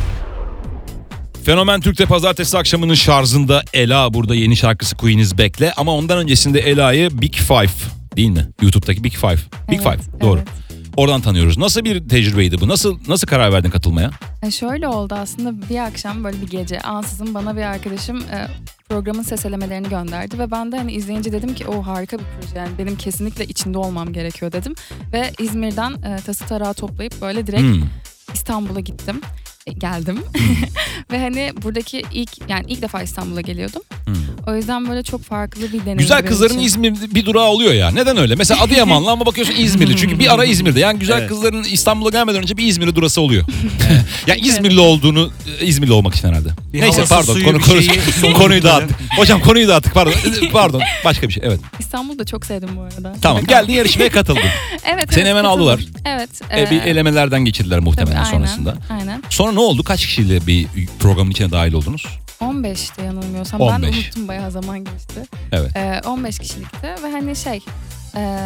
Fenomen Türk'te pazartesi akşamının şarjında Ela burada yeni şarkısı Queen is Back'le. Ama ondan öncesinde Ela'yı Big Five değil mi? YouTube'daki Big Five. Big Evet, Five doğru. evet. Oradan tanıyoruz. Nasıl bir tecrübeydi bu? Nasıl nasıl karar verdin katılmaya? E şöyle oldu aslında bir akşam böyle bir gece ansızın bana bir arkadaşım e, programın ses elemelerini gönderdi ve ben de hani izleyince dedim ki o harika bir proje yani benim kesinlikle içinde olmam gerekiyor dedim ve İzmir'den e, tası tarağı toplayıp böyle direkt Hmm. İstanbul'a gittim. E, geldim. Ve hani buradaki ilk yani ilk defa İstanbul'a geliyordum. Hmm. O yüzden böyle çok farklı bir deneyim. Güzel benim kızların için. İzmir'de bir durağı oluyor ya. Neden öyle? Mesela Adıyamanlı ama bakıyorsun İzmirli. Çünkü bir ara İzmir'de. Yani güzel Evet. kızların İstanbul'a gelmeden önce bir İzmir'de durası oluyor. Yani İzmirli olduğunu, İzmirli olmak için herhalde. Bir Neyse havası, pardon suyu, konu, bir konu, şeyi, konuyu solukları. dağıttık. Hocam konuyu dağıttık pardon. Pardon başka bir şey evet. İstanbul'u da çok sevdim bu arada. Tamam Şaka. geldin yarışmaya katıldın. Evet, Seni evet, hemen katıldım. aldılar. Evet. E, bir e, elemelerden geçirdiler muhtemelen tabii, aynen, sonrasında. Aynen. Sonra ne oldu? Kaç kişiyle bir programın içine dahil oldunuz? on beşti yanılmıyorsam. on Ben beş. unuttum bayağı zaman geçti. Evet. Ee, on beş kişilikti ve hani şey e,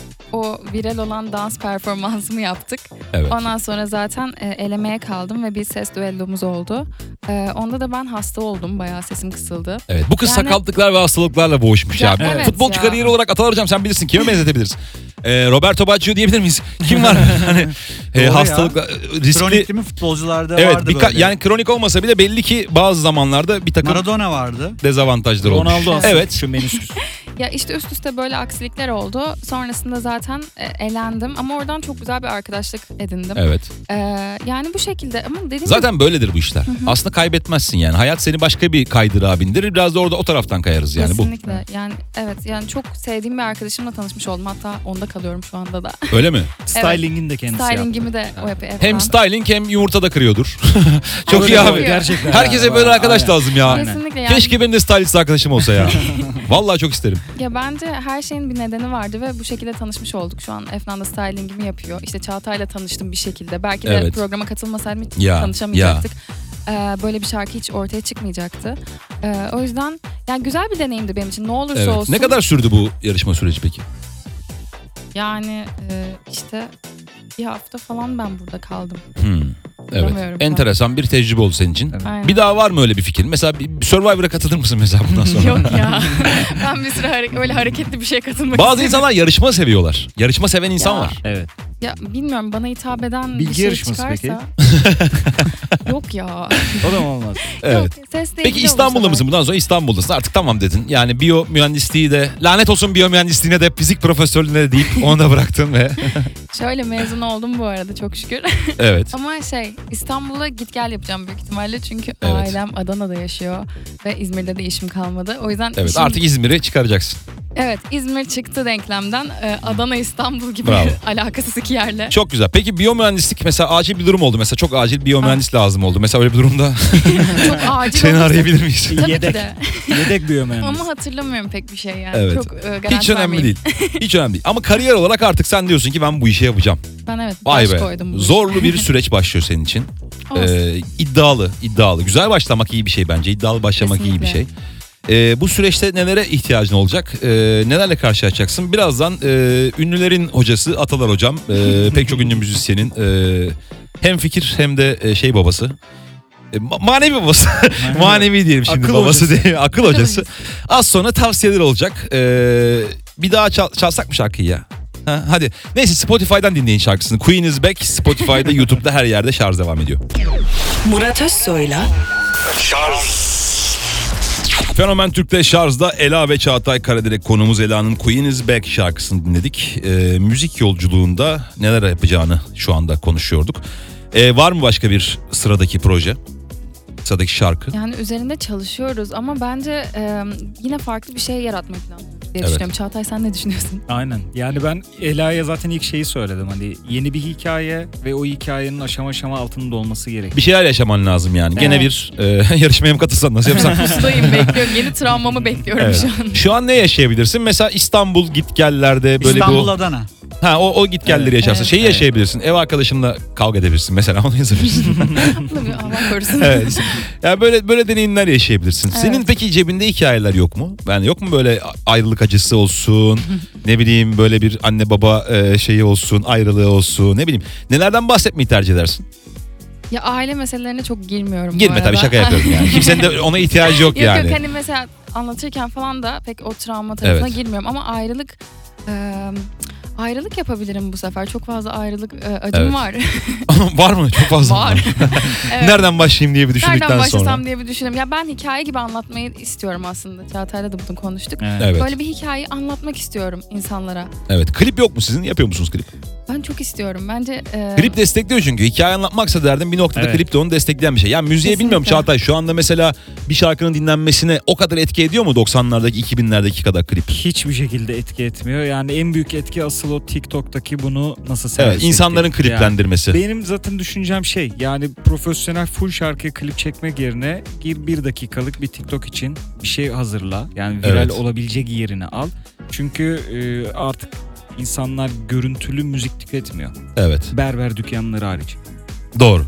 o viral olan dans performansımı yaptık. Evet. Ondan sonra zaten e, elemeye kaldım ve bir ses düellomuz oldu. E, onda da ben hasta oldum. Bayağı sesim kısıldı. Evet. Bu kız Yani- sakatlıklar ve hastalıklarla boğuşmuş ya. Ya, evet Futbolcu ya. kariyeri olarak Atalar hocam sen bilirsin. Kime benzetebiliriz? Ee, Roberto Baggio diyebilir miyiz? Kim var? hani e, ya. hastalıkla riskli. Kronik değil mi? Futbolcularda Evet. vardı birka- böyle. yani kronik olmasa bile belli ki bazı zamanlarda bir takım Maradona vardı. dezavantajları olmuş. Ronaldo aslında Evet. şu menisküs. Ya işte üst üste böyle aksilikler oldu. Sonrasında zaten e, elendim ama oradan çok güzel bir arkadaşlık edindim. Evet. E, yani bu şekilde ama dediğim gibi Zaten böyledir bu işler. Aslında kaybetmezsin yani. Hayat seni başka bir kaydırağa bindirir. Biraz da orada o taraftan kayarız yani. Bu. kesinlikle. Yani evet yani çok sevdiğim bir arkadaşımla tanışmış oldum. Hatta onda kalıyorum şu anda da. Öyle mi? Styling'in de kendisi yaptı. Stylingimi de o yapıyor. Hem styling hem yumurta da kırıyordur. Çok Öyle iyi mi? abi. Gerçekten. Herkese böyle arkadaş Aynen. lazım ya. Kesinlikle yani. Keşke benim de stylist arkadaşım olsa ya. Vallahi çok isterim. Ya bence her şeyin bir nedeni vardı ve bu şekilde tanışmış olduk. Şu an Efnan da stylingimi yapıyor. İşte Çağatay'la tanıştım bir şekilde. Belki de Evet. programa katılmasaydım hiç Ya, tanışamayacaktık. Ee, böyle bir şarkı hiç ortaya çıkmayacaktı. Ee, o yüzden yani güzel bir deneyimdi benim için. Ne olursa Evet. olsun. Ne kadar sürdü bu yarışma süreci peki? Yani e, işte bir hafta falan ben burada kaldım. Hmm. Evet. Bilmiyorum. Enteresan bir tecrübe oldu senin için. Aynen. Bir daha var mı öyle bir fikir? Mesela bir Survivor'a katılır mısın mesela bundan sonra? Yok ya. Ben bir süre hare- öyle hareketli bir şeye katılmak Bazı istemiyorum. insanlar yarışma seviyorlar. Yarışma seven insan Ya. var. Evet. Ya bilmiyorum, bana hitap eden Bilgi bir şey yarışması çıkarsa. Yok ya. O da mı olmaz? Evet. Yok, sesle Peki ilgili İstanbul'da olursa mısın? Bundan sonra İstanbul'dasın. Artık tamam dedin. Yani biyo mühendisliği de lanet olsun biyo mühendisliğine de fizik profesörlüğüne de deyip onu da bıraktın ve belki. Şöyle mezun oldum bu arada çok şükür. evet. Ama şey, İstanbul'a git gel yapacağım büyük ihtimalle. Çünkü Evet. ailem Adana'da yaşıyor ve İzmir'de de işim kalmadı. O yüzden Evet işim- artık İzmir'e çıkaracaksın. Evet, İzmir çıktı denklemden. Ee, Adana İstanbul gibi Bravo. alakasız iki yerle. Çok güzel. Peki biyomühendislik mesela acil bir durum oldu. Mesela çok acil biyomühendis lazım oldu. Mesela öyle bir durumda Çok acil seni olursa- arayabilir miyiz? Tabii Yedek. ki de. Yedek biyomühendis. Ama hatırlamıyorum pek bir şey yani. Evet. Çok e, garanti Hiç önemli vermeyeyim. değil. Hiç önemli değil. Ama kariyer olarak artık sen diyorsun ki ben bu işi yapacağım. Ben evet Vay baş be. koydum. bunu. Zorlu bir süreç başlıyor senin için. Olsun. Ee, iddialı, iddialı. Güzel başlamak iyi bir şey bence. İddialı başlamak iyi bir şey. Kesinlikle. Ee, bu süreçte nelere ihtiyacın olacak? Ee, nelerle karşılaşacaksın? Birazdan e, ünlülerin hocası Atalar Hocam, e, pek çok ünlü müzisyenin e, hem fikir hem de e, şey babası. E, ma- manevi babası. Manevi diyelim şimdi Akıl babası hocası. değil. Akıl Akıl hocası. hocası. Az sonra tavsiyeler olacak. Ee, bir daha çal- çalsak mı şarkıyı ya? Ha, hadi. Neyse Spotify'dan dinleyin şarkısını. Queen is Back. Spotify'da, YouTube'da her yerde şarj devam ediyor. Murat Özsoy'la Fenomen Türk'te şarjda Ela ve Çağatay Karadirek konuğumuz. Ela'nın Queen is Back şarkısını dinledik. Ee, müzik yolculuğunda neler yapacağını şu anda konuşuyorduk. Ee, var mı başka bir sıradaki proje? Sıradaki şarkı? Yani üzerinde çalışıyoruz ama bence e, yine farklı bir şey yaratmak lazım diye Evet. düşünüyorum. Çağatay sen ne düşünüyorsun? Aynen. Yani ben Ela'ya zaten ilk şeyi söyledim. Hani yeni bir hikaye ve o hikayenin aşama aşama altında olması gerekiyor. Bir şeyler yaşaman lazım yani. Gene Evet. bir e, yarışmaya mı katılsan nasıl yapsan? Ustayım, bekliyorum. Yeni travmamı bekliyorum Evet. şu an. Şu an ne yaşayabilirsin? Mesela İstanbul gitgellerde böyle İstanbul bu... Adana. Ha o, o gitgelleri Evet. yaşarsın. Evet. Şeyi Evet. yaşayabilirsin. Ev arkadaşınla kavga edebilirsin mesela. Onu yazabilirsin. Tabii, Allah korusun. Evet. Ya böyle böyle deneyimler yaşayabilirsin. Evet. Senin peki cebinde hikayeler yok mu? Yani yok mu böyle ayrılık acısı olsun? Ne bileyim böyle bir anne baba e, şeyi olsun, ayrılığı olsun. Ne bileyim. Nelerden bahsetmeyi tercih edersin? Ya aile meselelerine çok girmiyorum bu Girme arada. tabii şaka yapıyorum yani. Kimsenin de ona ihtiyacı yok Yok yani. yok, hani mesela anlatırken falan da pek o travma tarafına Evet. girmiyorum ama ayrılık e, ayrılık yapabilirim bu sefer. Çok fazla ayrılık e, acım Evet. var. Var mı? Çok fazla. Var. Evet. Nereden başlayayım diye bir düşündükten Nereden başlasam sonra. diye bir düşünüyorum. Ya ben hikaye gibi anlatmayı istiyorum aslında. Çağatay'la da bunu konuştuk. Evet. Evet. Böyle bir hikayeyi anlatmak istiyorum insanlara. Evet. Klip yok mu sizin? Yapıyor musunuz klip? Ben çok istiyorum. Bence e, Klip destekliyor çünkü. Hikaye anlatmaksa derdim bir noktada Evet. klip de onu destekleyen bir şey. Yani müziğe Kesinlikle. bilmiyorum Çağatay şu anda mesela bir şarkının dinlenmesine o kadar etki ediyor mu doksanlardaki iki binlerdeki kadar klip? Hiçbir şekilde etki etmiyor. Yani en büyük etki asıl o TikTok'taki bunu nasıl servis Evet, insanların ettiği. kliplendirmesi. Yani benim zaten düşüncem şey, yani profesyonel full şarkıya klip çekmek yerine gir bir dakikalık bir TikTok için bir şey hazırla. Yani viral Evet. olabilecek yerini al. Çünkü e, artık insanlar görüntülü müzik tüketmiyor. Evet. Berber dükkanları hariç. Doğru.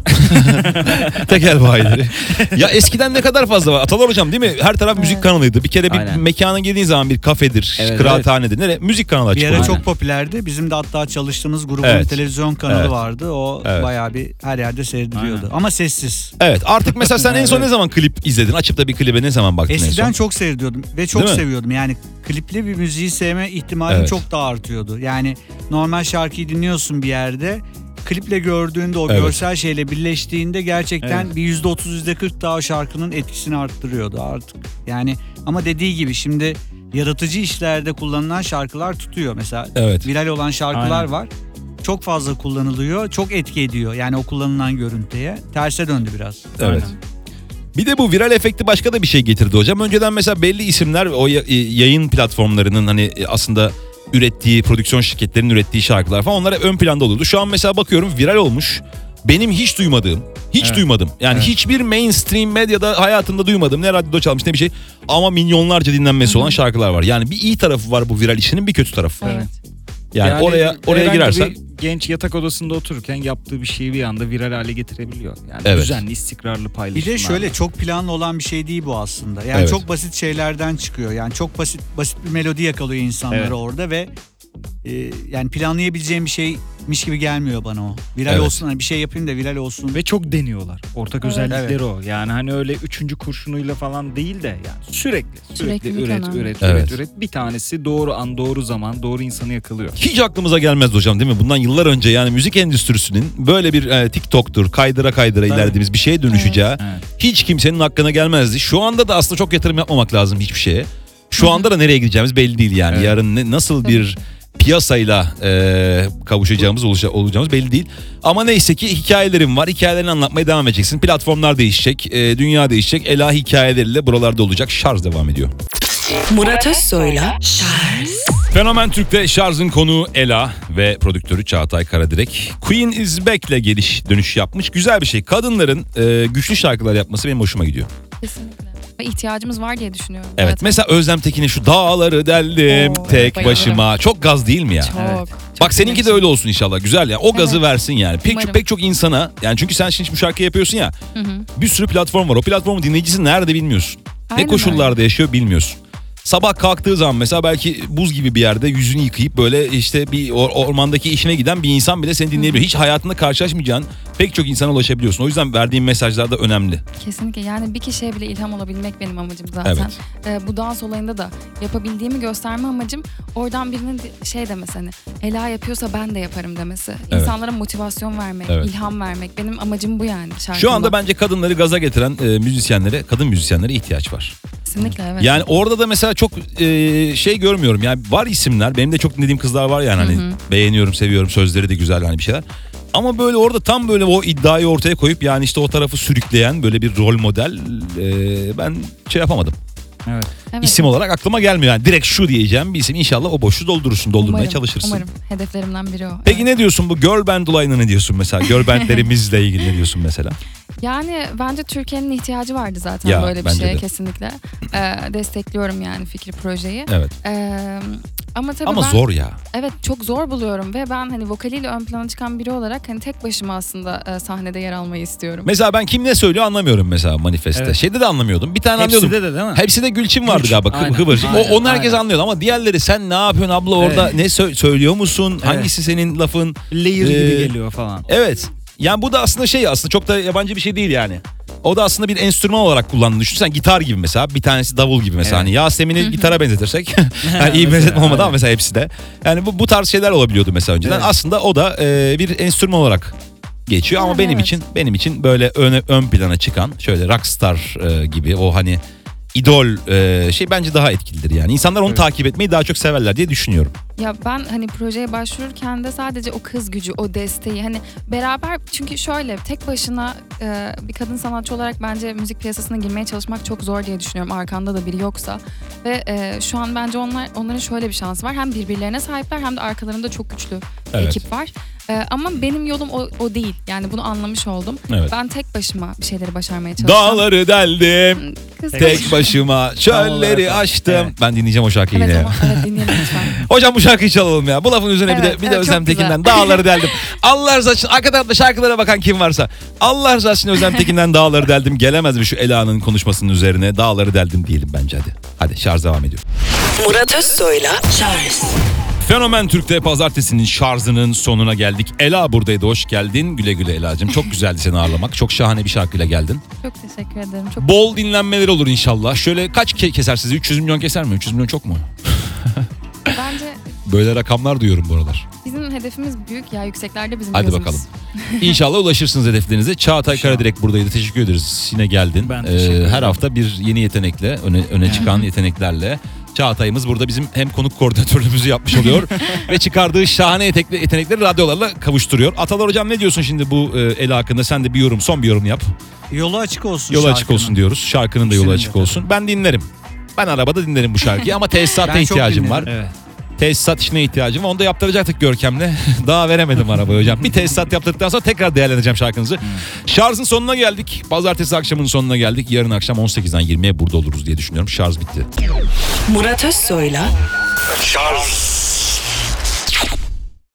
Tekel bayileri. Ya eskiden ne kadar fazla var. Atalar hocam değil mi? Her taraf müzik Evet. kanalıydı. Bir kere bir Aynen. mekana girdiğin zaman bir kafedir, Evet, kıraathanedir. Nere? Müzik kanalı açık Bir ara oluyor. çok Aynen. popülerdi. Bizim de hatta çalıştığımız grubun Evet. televizyon kanalı Evet. vardı. O Evet. bayağı bir her yerde seyrediliyordu. Aynen. Ama sessiz. Evet artık mesela sen en son Evet. ne zaman klip izledin? Açıp da bir klibe ne zaman baktın en Eskiden son? çok seyrediyordum ve çok Değil mi? seviyordum. Yani klipli bir müziği sevme ihtimalim Evet. çok daha artıyordu. Yani normal şarkıyı dinliyorsun bir yerde. Kliple gördüğünde o Evet. görsel şeyle birleştiğinde gerçekten Evet. bir yüzde otuz yüzde kırk daha o şarkının etkisini arttırıyordu artık. Yani ama dediği gibi şimdi yaratıcı işlerde kullanılan şarkılar tutuyor. Mesela Evet. viral olan şarkılar Aynen. var. Çok fazla kullanılıyor. Çok etki ediyor. Yani o kullanılan görüntüye. Terse döndü biraz. Evet. Bir de bu viral efekti başka da bir şey getirdi hocam. Önceden mesela belli isimler o ya- yayın platformlarının hani aslında ürettiği, prodüksiyon şirketlerinin ürettiği şarkılar falan onlar hep ön planda oluyordu. Şu an mesela bakıyorum viral olmuş. Benim hiç duymadığım, hiç Evet. duymadım. Yani Evet. hiçbir mainstream medyada hayatımda duymadım. Ne radyoda çalmış ne bir şey. Ama milyonlarca dinlenmesi olan şarkılar var. Yani bir iyi tarafı var bu viral işinin, bir kötü tarafı var. Evet. Yani, oraya oraya herhangi girersen bir genç yatak odasında otururken yaptığı bir şeyi bir anda viral hale getirebiliyor. Yani Evet. düzenli, istikrarlı Bir paylaşımlar. de şöyle çok planlı olan bir şey değil bu aslında. Yani Evet. çok basit şeylerden çıkıyor. Yani çok basit basit bir melodi yakalıyor insanları Evet. orada ve e, yani planlayabileceğim bir şeymiş gibi gelmiyor bana o. Viral Evet. olsun, hani bir şey yapayım da viral olsun. Ve çok deniyorlar. Ortak Evet. özellikleri Evet. o. Yani hani öyle üçüncü kurşunuyla falan değil de yani sürekli sürekli Süreklilik üret, önemli. üret, Evet. üret, üret. Bir tanesi doğru an, doğru zaman, doğru insanı yakalıyor. Hiç aklımıza gelmezdi hocam değil mi? Bundan yıllar önce yani müzik endüstrisinin böyle bir e, TikTok'tur kaydıra kaydıra Tabii. ilerlediğimiz bir şeye dönüşeceği Evet. hiç kimsenin hakkına gelmezdi. Şu anda da aslında çok yatırım yapmamak lazım hiçbir şeye. Şu anda da nereye gideceğimiz belli değil yani. Evet. Yarın ne, nasıl Tabii bir ki. piyasayla e, kavuşacağımız, oluşa- olacağımız belli değil. Ama neyse ki hikayelerim var. Hikayelerini anlatmaya devam edeceksin. Platformlar değişecek, e, dünya değişecek. Ela hikayeleriyle buralarda olacak. Şarj devam ediyor. Murat Özsoy'la Şarj. Fenomen Türk'te Şarj'ın konuğu Ela ve prodüktörü Çağatay Karadirek. Queen is Back'le geliş dönüş yapmış. Güzel bir şey. Kadınların e, güçlü şarkılar yapması benim hoşuma gidiyor. Kesinlikle. Ve ihtiyacımız var diye düşünüyorum. Evet. zaten. Mesela Özlem Tekin'in şu dağları deldim Oo, tek bayılırım. başıma. Çok gaz değil mi ya? Çok. Evet. çok Bak seninki de dinlemişim. öyle olsun inşallah. Güzel ya. O gazı Evet. versin yani. Pek çok, Umarım. pek çok insana yani çünkü sen şimdi bu şarkıyı yapıyorsun ya. Hı hı. Bir sürü platform var. O platformun dinleyicisi nerede bilmiyorsun. Ne Aynen koşullarda yaşıyor bilmiyorsun. Sabah kalktığı zaman mesela belki buz gibi bir yerde yüzünü yıkayıp böyle işte bir or- ormandaki işine giden bir insan bile seni dinleyebiliyor. Hiç hayatında karşılaşmayacağın pek çok insana ulaşabiliyorsun. O yüzden verdiğin mesajlar da önemli. Kesinlikle, yani bir kişiye bile ilham olabilmek benim amacım zaten. Evet. Ee, bu dans olayında da yapabildiğimi gösterme amacım, oradan birinin de- şey demesi, hani Ela yapıyorsa ben de yaparım demesi. Evet. İnsanlara motivasyon vermek, Evet. ilham vermek, benim amacım bu yani şarkımda. Şu anda bence kadınları gaza getiren e, müzisyenlere, kadın müzisyenlere ihtiyaç var. Kesinlikle evet. Yani orada da mesela çok e, şey görmüyorum. Yani var isimler. Benim de çok dinlediğim kızlar var yani hani Hı hı. beğeniyorum, seviyorum. Sözleri de güzel hani bir şeyler. Ama böyle orada tam böyle o iddiayı ortaya koyup yani işte o tarafı sürükleyen böyle bir rol model e, ben şey yapamadım. Evet. Evet. İsim olarak aklıma gelmiyor. Yani direkt şu diyeceğim bir isim. İnşallah o boşluğu doldurursun, doldurmaya Umarım, çalışırsın. Umarım. Hedeflerimden biri o. Peki Evet. ne diyorsun bu girl band olayına, ne diyorsun mesela? Girl bandlerimizle ilgili ne diyorsun mesela? Yani bence Türkiye'nin ihtiyacı vardı zaten Ya, böyle bir bence şeye de. kesinlikle. Ee, destekliyorum yani fikri, projeyi. Evet. Ee, ama tabii Ama ben, zor ya. evet çok zor buluyorum ve ben hani vokaliyle ön plana çıkan biri olarak hani tek başıma aslında e, sahnede yer almayı istiyorum. Mesela ben kim ne söylüyor anlamıyorum mesela manifeste. Evet. Şeyde de anlamıyordum. Bir tane anlıyordum. Hepsinde de değil mi? Hepsinde Gülçin vardı Gülçin, galiba. Kı- aynen, Kıvırcık. O, aynen, onu herkes aynen. anlıyordu ama diğerleri sen ne yapıyorsun abla orada, Evet. ne sö- söylüyor musun? Evet. Hangisi senin lafın? Layer Ee, gibi geliyor falan. Evet. Yani bu da aslında şey, aslında çok da yabancı bir şey değil yani. O da aslında bir enstrüman olarak kullandığını düşünsen, gitar gibi mesela, bir tanesi davul gibi mesela. Evet. Hani Yasemin'i gitara benzetirsek yani iyi bir Mesela, benzetme olmadı ama aynen. mesela hepsi de. Yani bu, bu tarz şeyler olabiliyordu mesela önceden. Evet. Aslında o da e, bir enstrüman olarak geçiyor ama Yani benim evet. için benim için böyle öne, ön plana çıkan şöyle rockstar e, gibi o hani idol e, şey bence daha etkilidir yani. İnsanlar onu Evet. takip etmeyi daha çok severler diye düşünüyorum. Ya ben hani projeye başvururken de sadece o kız gücü, o desteği hani beraber, çünkü şöyle tek başına e, bir kadın sanatçı olarak bence müzik piyasasına girmeye çalışmak çok zor diye düşünüyorum, arkanda da biri yoksa. Ve e, şu an bence onlar onların şöyle bir şansı var, hem birbirlerine sahipler hem de arkalarında çok güçlü Evet. ekip var. E, ama benim yolum o, o değil yani, bunu anlamış oldum. Evet. Ben tek başıma bir şeyleri başarmaya çalışacağım. Dağları deldim. Kız Tek başıma çölleri olarak- açtım. Evet. Ben dinleyeceğim o şarkıyı Evet yine ya. ama evet, dinleyelim lütfen. Hocam bu şarkıyı çalalım ya. Bu lafın üzerine bir de Evet, bir de evet, Özlem çok güzel. Tekin'den Dağları deldim. Allah rızası için arka tarafta şarkılara bakan kim varsa. Allah rızası için Özlem Tekin'den Dağları deldim. Gelemez mi şu Ela'nın konuşmasının üzerine? Dağları deldim diyelim bence hadi. Hadi şarj devam ediyor. Murat Özsoy'la Şarj. Fenomen Türk'te pazartesinin şarjının sonuna geldik. Ela buradaydı, hoş geldin. Güle güle Ela'cığım. Çok güzeldi seni ağırlamak. Çok şahane bir şarkıyla geldin. Çok teşekkür ederim. Çok Bol dinlenmeler olur inşallah. Şöyle kaç ke- keser sizi? üç yüz milyon keser mi? üç yüz milyon çok mu? bence Böyle rakamlar duyuyorum bu aralar. bizim hedefimiz büyük ya, yükseklerde bizim Hadi gözümüz. bakalım. İnşallah ulaşırsınız hedeflerinize. Çağatay İnşallah. Karadirek buradaydı. Teşekkür ederiz. Yine geldin. Ben Ee, teşekkür ederim. her hafta bir yeni yetenekle, öne, öne çıkan yeteneklerle. Çağatay'ımız burada bizim hem konuk koordinatörlüğümüzü yapmış oluyor ve çıkardığı şahane yetenekli, yetenekleri radyolarla kavuşturuyor. Atalar hocam ne diyorsun şimdi bu e, Ela hakkında? Sen de bir yorum, son bir yorum yap. Yolu açık olsun Yolu açık şarkının. olsun diyoruz. Şarkının da yolu İkisinin de açık tabii. olsun. Ben dinlerim. Ben arabada dinlerim bu şarkıyı ama tesisata Ben çok ihtiyacım var. dinlerim. Evet. Tesisat işine ihtiyacım var. Onu da yaptıracaktık Görkem'le. Daha veremedim arabayı hocam. Bir tesisat yaptırdıktan sonra tekrar değerlendireceğim şarkınızı. Şarjın sonuna geldik. Pazartesi akşamının sonuna geldik. Yarın akşam on sekizden yirmiye burada oluruz diye düşünüyorum. Şarj bitti. Murat Özsoy'la Şarj